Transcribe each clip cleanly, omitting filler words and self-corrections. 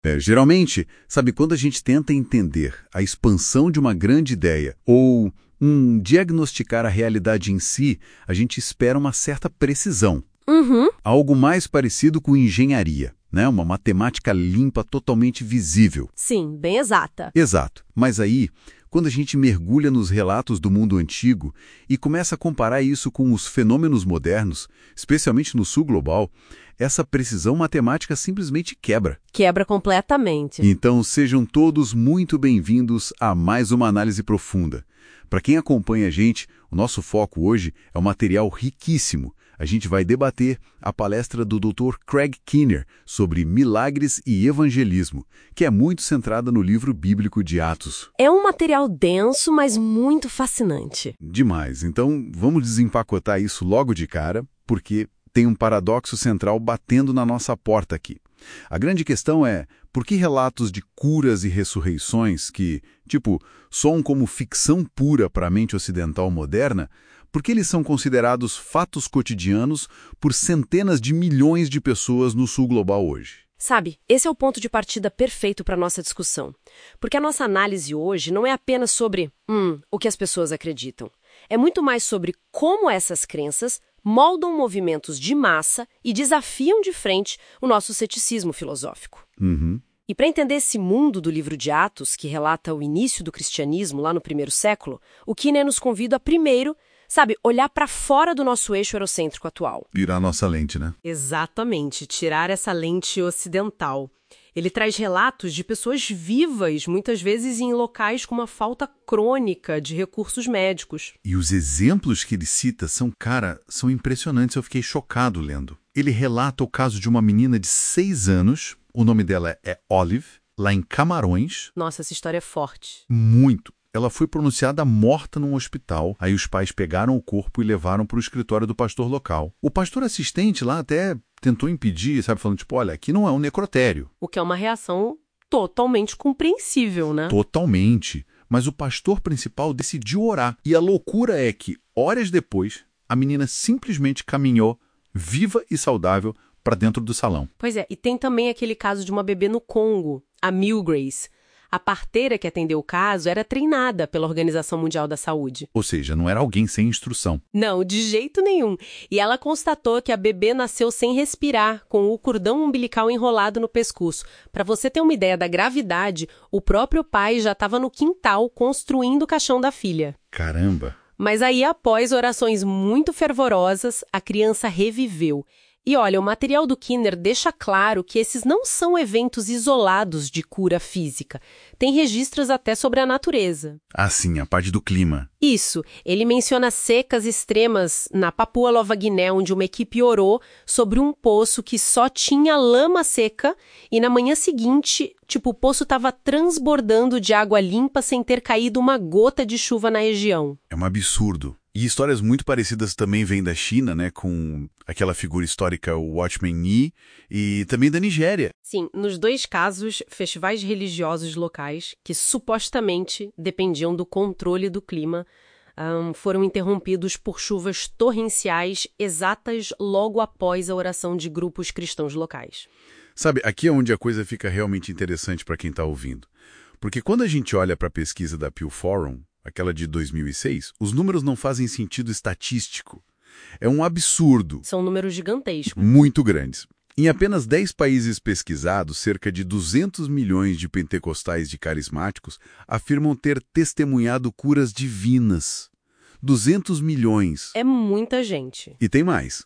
Geralmente, sabe, quando a gente tenta entender a expansão de uma grande ideia ou diagnosticar a realidade em si, a gente espera uma certa precisão. Uhum. Algo mais parecido com engenharia, né? Uma matemática limpa, totalmente visível. Sim, bem exata. Exato. Mas aí, quando a gente mergulha nos relatos do mundo antigo e começa a comparar isso com os fenômenos modernos, especialmente no sul global, essa precisão matemática simplesmente quebra. Quebra completamente. Então, sejam todos muito bem-vindos a mais uma análise profunda. Para quem acompanha a gente, o nosso foco hoje é um material riquíssimo. A gente vai debater a palestra do Dr. Craig Keener sobre milagres e evangelismo, que é muito centrada no livro bíblico de Atos. É um material denso, mas muito fascinante. Demais. Então, vamos desempacotar isso logo de cara, porque tem um paradoxo central batendo na nossa porta aqui. A grande questão é, por que relatos de curas e ressurreições que, soam como ficção pura para a mente ocidental moderna, por que eles são considerados fatos cotidianos por centenas de milhões de pessoas no sul global hoje? Sabe, esse é o ponto de partida perfeito para a nossa discussão. Porque a nossa análise hoje não é apenas sobre o que as pessoas acreditam. É muito mais sobre como essas crenças moldam movimentos de massa e desafiam de frente o nosso ceticismo filosófico. Uhum. E para entender esse mundo do livro de Atos, que relata o início do cristianismo lá no primeiro século, o Keener nos convida a primeiro, olhar para fora do nosso eixo eurocêntrico atual. Virar a nossa lente, né? Exatamente, tirar essa lente ocidental. Ele traz relatos de pessoas vivas, muitas vezes em locais com uma falta crônica de recursos médicos. E os exemplos que ele cita são impressionantes. Eu fiquei chocado lendo. Ele relata o caso de uma menina de 6 anos, o nome dela é Olive, lá em Camarões. Nossa, essa história é forte. Muito. Ela foi pronunciada morta num hospital. Aí os pais pegaram o corpo e levaram para o escritório do pastor local. O pastor assistente lá até tentou impedir, falando olha, aqui não é um necrotério. O que é uma reação totalmente compreensível, né? Totalmente. Mas o pastor principal decidiu orar. E a loucura é que, horas depois, a menina simplesmente caminhou, viva e saudável, para dentro do salão. Pois é, e tem também aquele caso de uma bebê no Congo, a Milgrace. A parteira que atendeu o caso era treinada pela Organização Mundial da Saúde. Ou seja, não era alguém sem instrução. Não, de jeito nenhum. E ela constatou que a bebê nasceu sem respirar, com o cordão umbilical enrolado no pescoço. Para você ter uma ideia da gravidade, o próprio pai já estava no quintal construindo o caixão da filha. Caramba! Mas aí, após orações muito fervorosas, a criança reviveu. E olha, o material do Keener deixa claro que esses não são eventos isolados de cura física. Tem registros até sobre a natureza. Ah, sim, a parte do clima. Isso. Ele menciona secas extremas na Papua Nova Guiné, onde uma equipe orou sobre um poço que só tinha lama seca e na manhã seguinte, o poço estava transbordando de água limpa sem ter caído uma gota de chuva na região. É um absurdo. E histórias muito parecidas também vêm da China, né, com aquela figura histórica, o Watchman Nee, e também da Nigéria. Sim, nos dois casos, festivais religiosos locais, que supostamente dependiam do controle do clima, foram interrompidos por chuvas torrenciais exatas logo após a oração de grupos cristãos locais. Sabe, aqui é onde a coisa fica realmente interessante para quem está ouvindo. Porque quando a gente olha para a pesquisa da Pew Forum, aquela de 2006, os números não fazem sentido estatístico. É um absurdo. São números gigantescos. Muito grandes. Em apenas 10 países pesquisados, cerca de 200 milhões de pentecostais de carismáticos afirmam ter testemunhado curas divinas. 200 milhões. É muita gente. E tem mais.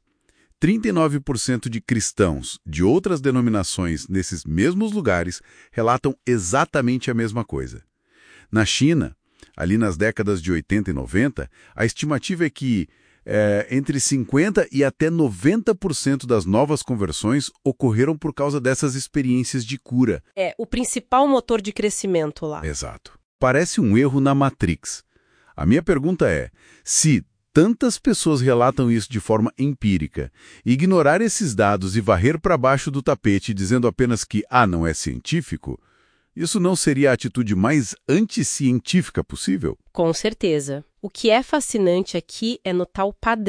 39% de cristãos de outras denominações nesses mesmos lugares relatam exatamente a mesma coisa. Na China, ali nas décadas de 80 e 90, a estimativa é que entre 50% e até 90% das novas conversões ocorreram por causa dessas experiências de cura. É o principal motor de crescimento lá. Exato. Parece um erro na Matrix. A minha pergunta é, se tantas pessoas relatam isso de forma empírica, ignorar esses dados e varrer para baixo do tapete dizendo apenas que não é científico, isso não seria a atitude mais anticientífica possível? Com certeza. O que é fascinante aqui é notar o padrão.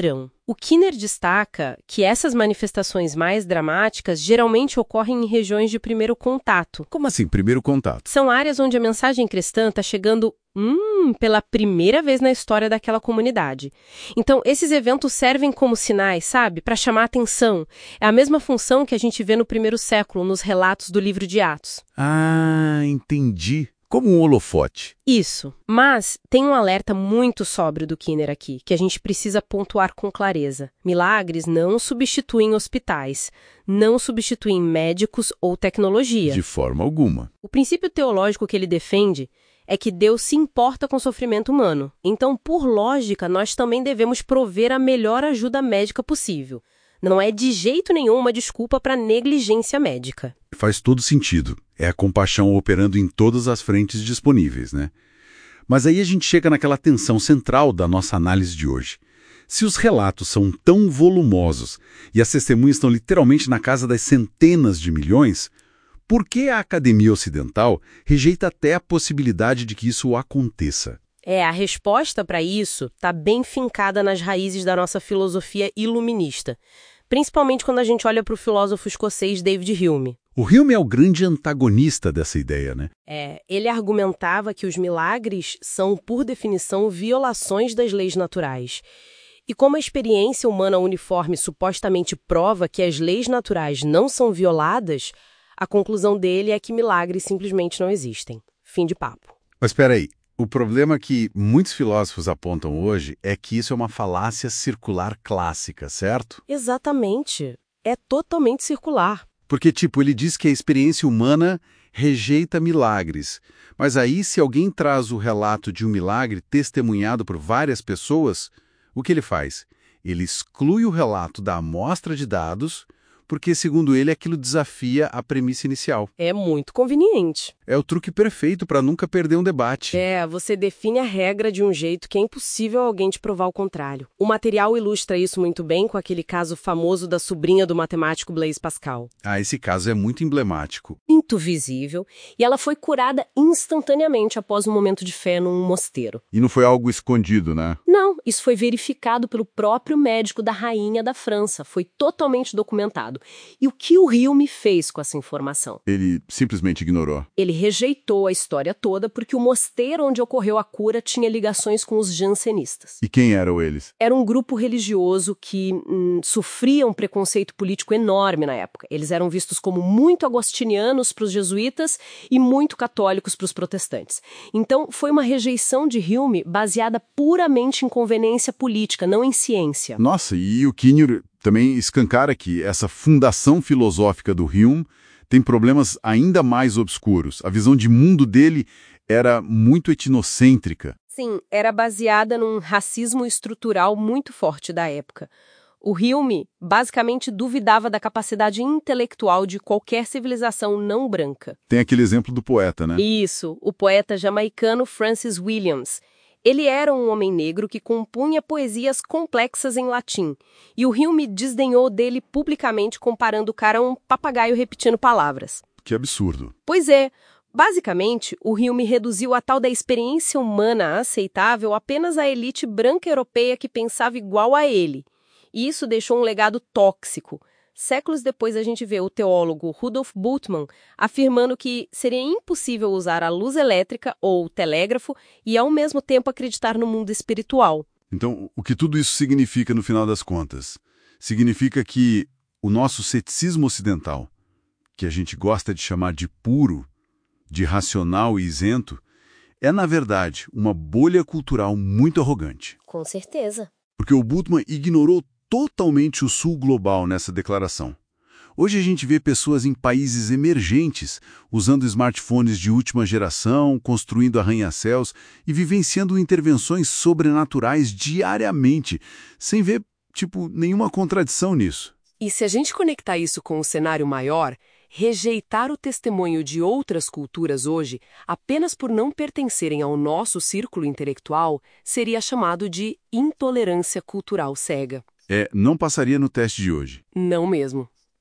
O Kinner destaca que essas manifestações mais dramáticas geralmente ocorrem em regiões de primeiro contato. Como assim, primeiro contato? São áreas onde a mensagem cristã está chegando pela primeira vez na história daquela comunidade. Então, esses eventos servem como sinais, sabe? Para chamar a atenção. É a mesma função que a gente vê no primeiro século, nos relatos do livro de Atos. Ah, entendi. Como um holofote. Isso. Mas tem um alerta muito sóbrio do Kinner aqui, que a gente precisa pontuar com clareza. Milagres não substituem hospitais, não substituem médicos ou tecnologia. De forma alguma. O princípio teológico que ele defende é que Deus se importa com o sofrimento humano. Então, por lógica, nós também devemos prover a melhor ajuda médica possível. Não é de jeito nenhum uma desculpa para negligência médica. Faz todo sentido. É a compaixão operando em todas as frentes disponíveis, né? Mas aí a gente chega naquela tensão central da nossa análise de hoje. Se os relatos são tão volumosos e as testemunhas estão literalmente na casa das centenas de milhões, por que a academia ocidental rejeita até a possibilidade de que isso aconteça? A resposta para isso está bem fincada nas raízes da nossa filosofia iluminista, principalmente quando a gente olha para o filósofo escocês David Hume. O Hume é o grande antagonista dessa ideia, né? Ele argumentava que os milagres são, por definição, violações das leis naturais. E como a experiência humana uniforme supostamente prova que as leis naturais não são violadas, a conclusão dele é que milagres simplesmente não existem. Fim de papo. Mas espera aí. O problema que muitos filósofos apontam hoje é que isso é uma falácia circular clássica, certo? Exatamente. É totalmente circular. Porque, ele diz que a experiência humana rejeita milagres. Mas aí, se alguém traz o relato de um milagre testemunhado por várias pessoas, o que ele faz? Ele exclui o relato da amostra de dados, porque, segundo ele, aquilo desafia a premissa inicial. É muito conveniente. É o truque perfeito para nunca perder um debate. Você define a regra de um jeito que é impossível alguém te provar o contrário. O material ilustra isso muito bem com aquele caso famoso da sobrinha do matemático Blaise Pascal. Esse caso é muito emblemático. Muito visível, e ela foi curada instantaneamente após um momento de fé num mosteiro. E não foi algo escondido, né? Não, isso foi verificado pelo próprio médico da rainha da França. Foi totalmente documentado. E o que o Hume fez com essa informação? Ele simplesmente ignorou. Ele rejeitou a história toda porque o mosteiro onde ocorreu a cura tinha ligações com os jansenistas. E quem eram eles? Era um grupo religioso que sofria um preconceito político enorme na época. Eles eram vistos como muito agostinianos para os jesuítas e muito católicos para os protestantes. Então, foi uma rejeição de Hume baseada puramente em conveniência política, não em ciência. Nossa, e o Kinner também escancara que essa fundação filosófica do Hume tem problemas ainda mais obscuros. A visão de mundo dele era muito etnocêntrica. Sim, era baseada num racismo estrutural muito forte da época. O Hume basicamente duvidava da capacidade intelectual de qualquer civilização não branca. Tem aquele exemplo do poeta, né? Isso, o poeta jamaicano Francis Williams. Ele era um homem negro que compunha poesias complexas em latim, e o Hume desdenhou dele publicamente comparando o cara a um papagaio repetindo palavras. Que absurdo. Pois é. Basicamente, o Hume reduziu a tal da experiência humana aceitável apenas à elite branca europeia que pensava igual a ele. E isso deixou um legado tóxico. Séculos depois a gente vê o teólogo Rudolf Bultmann afirmando que seria impossível usar a luz elétrica ou o telégrafo e ao mesmo tempo acreditar no mundo espiritual. Então, o que tudo isso significa no final das contas? Significa que o nosso ceticismo ocidental, que a gente gosta de chamar de puro, de racional e isento, é na verdade uma bolha cultural muito arrogante. Com certeza. Porque o Bultmann ignorou totalmente o sul global nessa declaração. Hoje a gente vê pessoas em países emergentes usando smartphones de última geração, construindo arranha-céus e vivenciando intervenções sobrenaturais diariamente, sem ver, nenhuma contradição nisso. E se a gente conectar isso com o cenário maior, rejeitar o testemunho de outras culturas hoje, apenas por não pertencerem ao nosso círculo intelectual, seria chamado de intolerância cultural cega. Não passaria no teste de hoje. Não mesmo.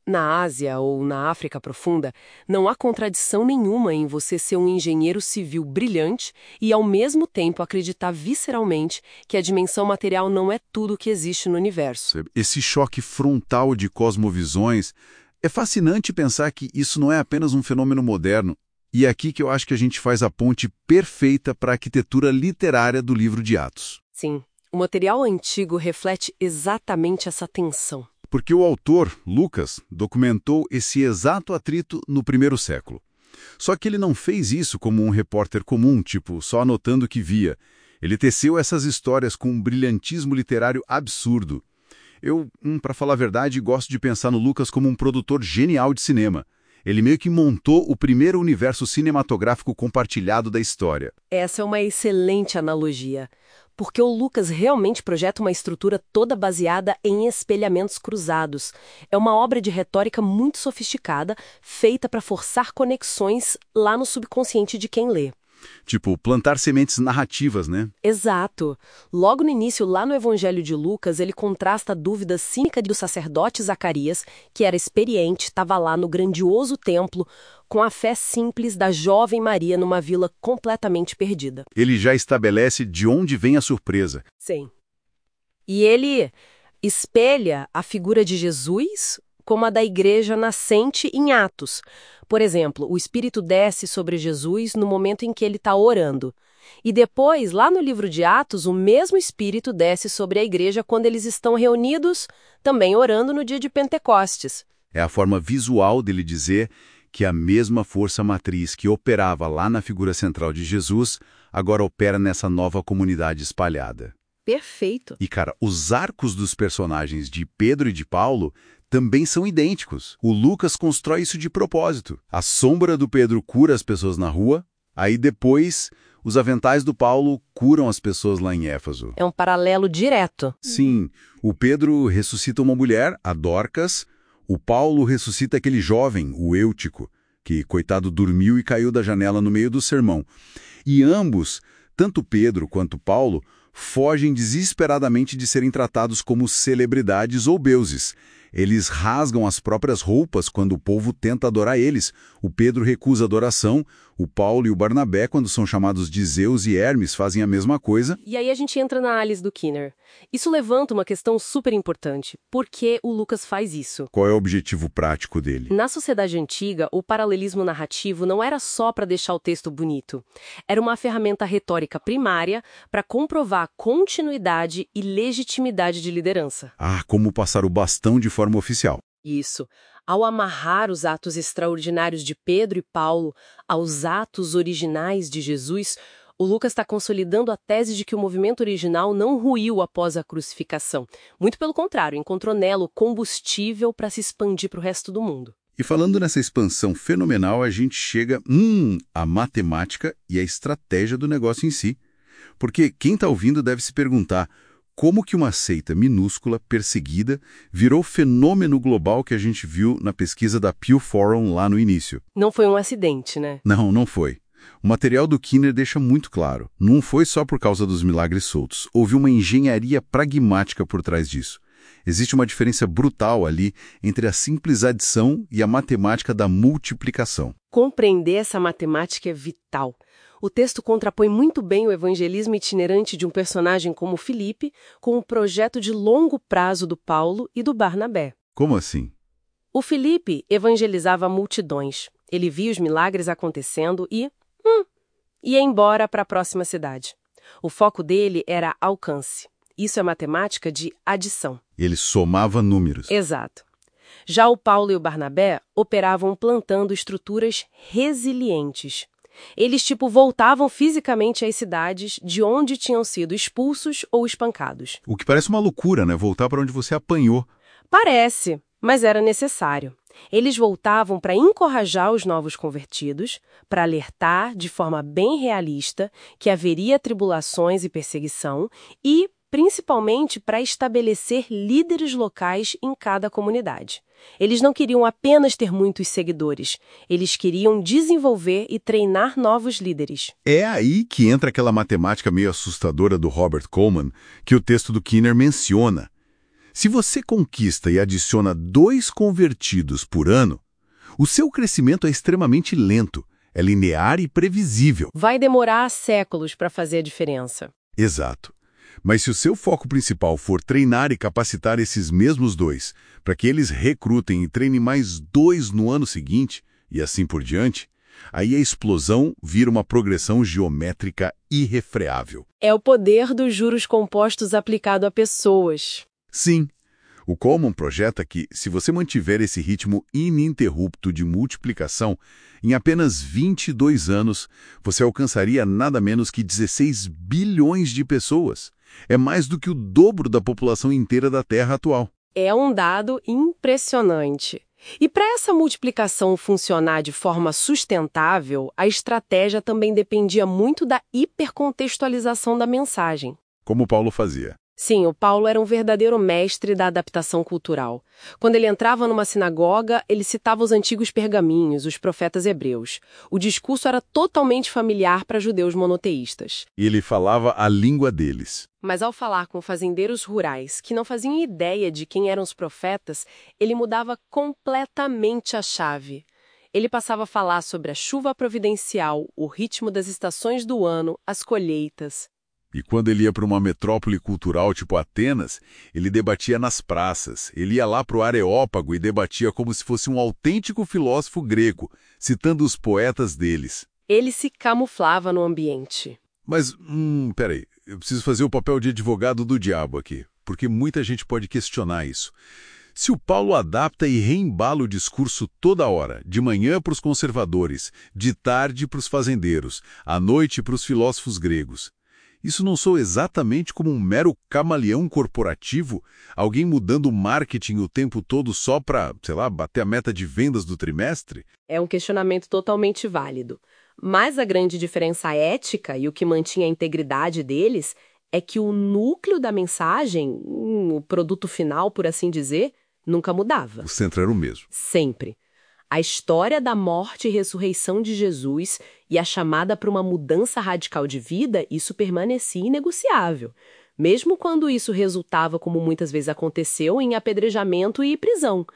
Na Ásia ou na África profunda, não há contradição nenhuma em você ser um engenheiro civil brilhante e, ao mesmo tempo, acreditar visceralmente que a dimensão material não é tudo o que existe no universo. Esse choque frontal de cosmovisões, é fascinante pensar que isso não é apenas um fenômeno moderno. E é aqui que eu acho que a gente faz a ponte perfeita para a arquitetura literária do livro de Atos. Sim, o material antigo reflete exatamente essa tensão. Porque o autor, Lucas, documentou esse exato atrito no primeiro século. Só que ele não fez isso como um repórter comum, tipo, só anotando o que via. Ele teceu essas histórias com um brilhantismo literário absurdo. Eu, para falar a verdade, gosto de pensar no Lucas como um produtor genial de cinema. Ele meio que montou o primeiro universo cinematográfico compartilhado da história. Essa é uma excelente analogia, porque o Lucas realmente projeta uma estrutura toda baseada em espelhamentos cruzados. É uma obra de retórica muito sofisticada, feita para forçar conexões lá no subconsciente de quem lê. Tipo, plantar sementes narrativas, né? Exato. Logo no início, lá no Evangelho de Lucas, ele contrasta a dúvida cínica do sacerdote Zacarias, que era experiente, estava lá no grandioso templo, com a fé simples da jovem Maria numa vila completamente perdida. Ele já estabelece de onde vem a surpresa. Sim. E ele espelha a figura de Jesus como a da igreja nascente em Atos. Por exemplo, o Espírito desce sobre Jesus no momento em que ele está orando. E depois, lá no livro de Atos, o mesmo Espírito desce sobre a igreja quando eles estão reunidos, também orando no dia de Pentecostes. É a forma visual dele dizer que a mesma força matriz que operava lá na figura central de Jesus, agora opera nessa nova comunidade espalhada. Perfeito. E, cara, os arcos dos personagens de Pedro e de Paulo também são idênticos. O Lucas constrói isso de propósito. A sombra do Pedro cura as pessoas na rua, aí depois os aventais do Paulo curam as pessoas lá em Éfeso. É um paralelo direto. Sim, o Pedro ressuscita uma mulher, a Dorcas, o Paulo ressuscita aquele jovem, o Eutico, que, coitado, dormiu e caiu da janela no meio do sermão. E ambos, tanto Pedro quanto Paulo, fogem desesperadamente de serem tratados como celebridades ou deuses. Eles rasgam as próprias roupas quando o povo tenta adorar eles. O Pedro recusa adoração, o Paulo e o Barnabé, quando são chamados de Zeus e Hermes, fazem a mesma coisa. E aí a gente entra na análise do Kinner. Isso levanta uma questão super importante. Por que o Lucas faz isso? Qual é o objetivo prático dele? Na sociedade antiga, o paralelismo narrativo não era só para deixar o texto bonito. Era uma ferramenta retórica primária para comprovar a continuidade e legitimidade de liderança. Ah, como passar o bastão de forma oficial. Isso. Ao amarrar os atos extraordinários de Pedro e Paulo aos atos originais de Jesus, o Lucas está consolidando a tese de que o movimento original não ruiu após a crucificação. Muito pelo contrário, encontrou nela o combustível para se expandir para o resto do mundo. E falando nessa expansão fenomenal, a gente chega à matemática e à estratégia do negócio em si. Porque quem está ouvindo deve se perguntar como que uma seita minúscula, perseguida, virou o fenômeno global que a gente viu na pesquisa da Pew Forum lá no início. Não foi um acidente, né? Não, não foi. O material do Kinner deixa muito claro. Não foi só por causa dos milagres soltos. Houve uma engenharia pragmática por trás disso. Existe uma diferença brutal ali entre a simples adição e a matemática da multiplicação. Compreender essa matemática é vital. O texto contrapõe muito bem o evangelismo itinerante de um personagem como Filipe com o projeto de longo prazo do Paulo e do Barnabé. Como assim? O Filipe evangelizava multidões. Ele via os milagres acontecendo e ia embora para a próxima cidade. O foco dele era alcance. Isso é matemática de adição. Ele somava números. Exato. Já o Paulo e o Barnabé operavam plantando estruturas resilientes. Eles, voltavam fisicamente às cidades de onde tinham sido expulsos ou espancados. O que parece uma loucura, né? Voltar para onde você apanhou. Parece, mas era necessário. Eles voltavam para encorajar os novos convertidos, para alertar de forma bem realista que haveria tribulações e perseguição e, principalmente, para estabelecer líderes locais em cada comunidade. Eles não queriam apenas ter muitos seguidores, eles queriam desenvolver e treinar novos líderes. É aí que entra aquela matemática meio assustadora do Robert Coleman que o texto do Kinner menciona. Se você conquista e adiciona 2 convertidos por ano, o seu crescimento é extremamente lento, é linear e previsível. Vai demorar séculos para fazer a diferença. Exato. Mas se o seu foco principal for treinar e capacitar esses mesmos 2, para que eles recrutem e treinem mais 2 no ano seguinte, e assim por diante, aí a explosão vira uma progressão geométrica irrefreável. É o poder dos juros compostos aplicado a pessoas. Sim, o Coleman projeta que, se você mantiver esse ritmo ininterrupto de multiplicação, em apenas 22 anos, você alcançaria nada menos que 16 bilhões de pessoas. É mais do que o dobro da população inteira da Terra atual. É um dado impressionante. E para essa multiplicação funcionar de forma sustentável, a estratégia também dependia muito da hipercontextualização da mensagem. Como Paulo fazia. Sim, o Paulo era um verdadeiro mestre da adaptação cultural. Quando ele entrava numa sinagoga, ele citava os antigos pergaminhos, os profetas hebreus. O discurso era totalmente familiar para judeus monoteístas. E ele falava a língua deles. Mas ao falar com fazendeiros rurais que não faziam ideia de quem eram os profetas, ele mudava completamente a chave. Ele passava a falar sobre a chuva providencial, o ritmo das estações do ano, as colheitas. E quando ele ia para uma metrópole cultural tipo Atenas, ele debatia nas praças. Ele ia lá para o Areópago e debatia como se fosse um autêntico filósofo grego, citando os poetas deles. Ele se camuflava no ambiente. Mas, peraí, eu preciso fazer o papel de advogado do diabo aqui, porque muita gente pode questionar isso. Se o Paulo adapta e reembala o discurso toda hora, de manhã para os conservadores, de tarde para os fazendeiros, à noite para os filósofos gregos, isso não soa exatamente como um mero camaleão corporativo? Alguém mudando o marketing o tempo todo só para, sei lá, bater a meta de vendas do trimestre? É um questionamento totalmente válido. Mas a grande diferença ética e o que mantinha a integridade deles é que o núcleo da mensagem, o produto final, por assim dizer, nunca mudava. O centro era o mesmo. Sempre. A história da morte e ressurreição de Jesus e a chamada para uma mudança radical de vida, isso permanecia inegociável, mesmo quando isso resultava, como muitas vezes aconteceu, em apedrejamento e prisão.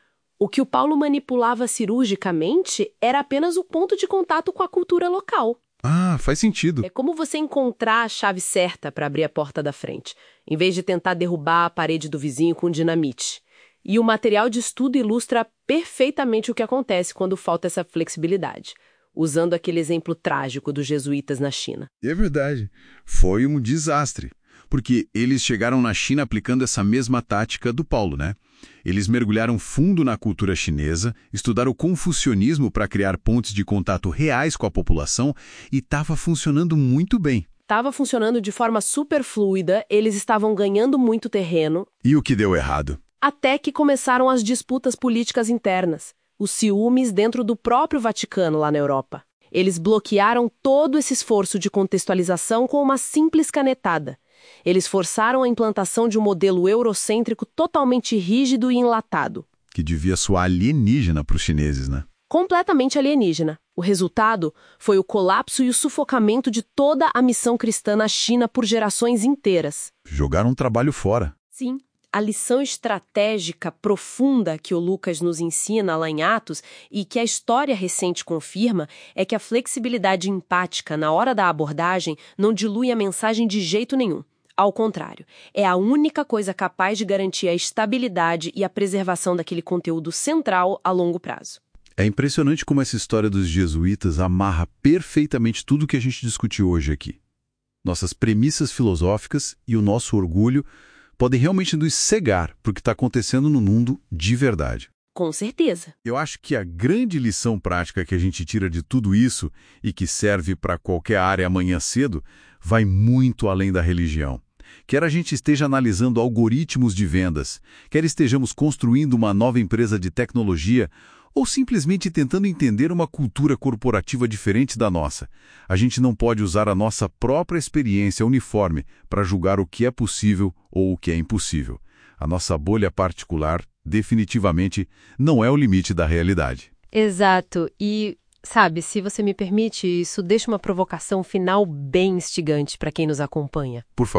O que o Paulo manipulava cirurgicamente era apenas o ponto de contato com a cultura local. Ah, faz sentido. É como você encontrar a chave certa para abrir a porta da frente, em vez de tentar derrubar a parede do vizinho com dinamite. E o material de estudo ilustra perfeitamente o que acontece quando falta essa flexibilidade, usando aquele exemplo trágico dos jesuítas na China. É verdade. Foi um desastre, porque eles chegaram na China aplicando essa mesma tática do Paulo, né? Eles mergulharam fundo na cultura chinesa, estudaram o confucionismo para criar pontes de contato reais com a população e estava funcionando muito bem. Estava funcionando de forma super fluida, eles estavam ganhando muito terreno. E o que deu errado? Até que começaram as disputas políticas internas, os ciúmes dentro do próprio Vaticano lá na Europa. Eles bloquearam todo esse esforço de contextualização com uma simples canetada. Eles forçaram a implantação de um modelo eurocêntrico totalmente rígido e enlatado. Que devia soar alienígena para os chineses, né? Completamente alienígena. O resultado foi o colapso e o sufocamento de toda a missão cristã na China por gerações inteiras. Jogaram um trabalho fora. Sim. A lição estratégica profunda que o Lucas nos ensina lá em Atos e que a história recente confirma é que a flexibilidade empática na hora da abordagem não dilui a mensagem de jeito nenhum. Ao contrário, é a única coisa capaz de garantir a estabilidade e a preservação daquele conteúdo central a longo prazo. É impressionante como essa história dos jesuítas amarra perfeitamente tudo o que a gente discutiu hoje aqui. Nossas premissas filosóficas e o nosso orgulho podem realmente nos cegar para o que está acontecendo no mundo de verdade. Com certeza. Eu acho que a grande lição prática que a gente tira de tudo isso e que serve para qualquer área amanhã cedo vai muito além da religião. Quer a gente esteja analisando algoritmos de vendas, quer estejamos construindo uma nova empresa de tecnologia ou simplesmente tentando entender uma cultura corporativa diferente da nossa, a gente não pode usar a nossa própria experiência uniforme para julgar o que é possível ou o que é impossível. A nossa bolha particular, definitivamente, não é o limite da realidade. Exato. E, sabe, se você me permite, isso deixa uma provocação final bem instigante para quem nos acompanha. Por favor.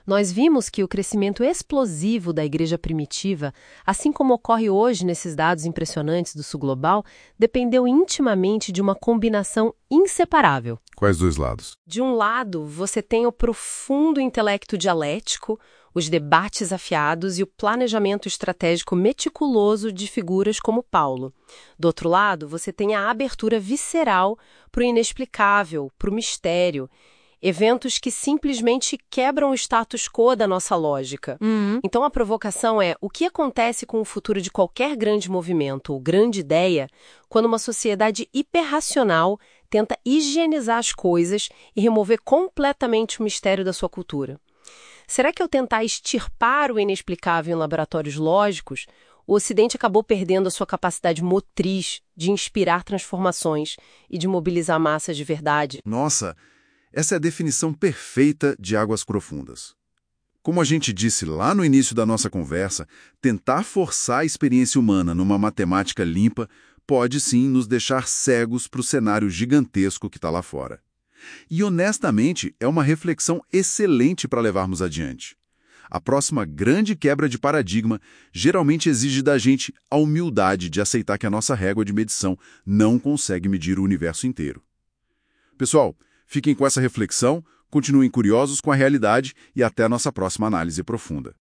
Nós vimos que o crescimento explosivo da igreja primitiva, assim como ocorre hoje nesses dados impressionantes do sul global, dependeu intimamente de uma combinação inseparável. Quais dois lados? De um lado, você tem o profundo intelecto dialético, os debates afiados e o planejamento estratégico meticuloso de figuras como Paulo. Do outro lado, você tem a abertura visceral para o inexplicável, para o mistério. Eventos que simplesmente quebram o status quo da nossa lógica. Então a provocação é: o que acontece com o futuro de qualquer grande movimento ou grande ideia quando uma sociedade hiperracional tenta higienizar as coisas e remover completamente o mistério da sua cultura? Será que ao tentar extirpar o inexplicável em laboratórios lógicos, o Ocidente acabou perdendo a sua capacidade motriz de inspirar transformações e de mobilizar massas de verdade? Nossa, essa é a definição perfeita de águas profundas. Como a gente disse lá no início da nossa conversa, tentar forçar a experiência humana numa matemática limpa pode sim nos deixar cegos para o cenário gigantesco que está lá fora. E honestamente, é uma reflexão excelente para levarmos adiante. A próxima grande quebra de paradigma geralmente exige da gente a humildade de aceitar que a nossa régua de medição não consegue medir o universo inteiro. Pessoal, fiquem com essa reflexão, continuem curiosos com a realidade e até a nossa próxima análise profunda.